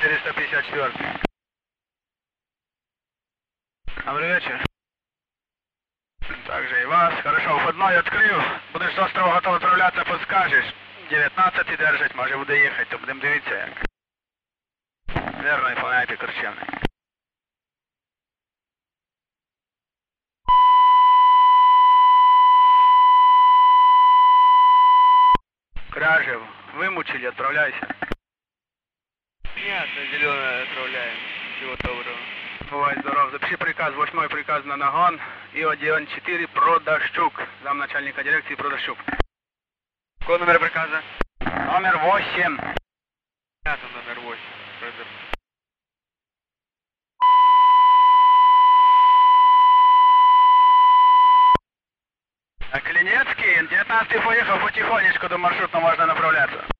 454. Добрый вечер. Также и вас. Хорошо, входной открив. Будеш з острова готовий відправлятися, подскажеш. 19 держать, може буде їхати, то будемо дивитися як. Верно, виконуйте Корчевний. Кряжев, вымучили, отправляйся. Нет, на зеленое отправляем. Всего доброго. Бувай здоров. Запиши приказ, 8 приказ на нагон. И 1-4 Продащук. Замначальника дирекции Продащук. Какой номер приказа? Номер 8. Понятно, номер 8. А Клинецкий, 19 поехал потихонечку, до маршрутного можно направляться.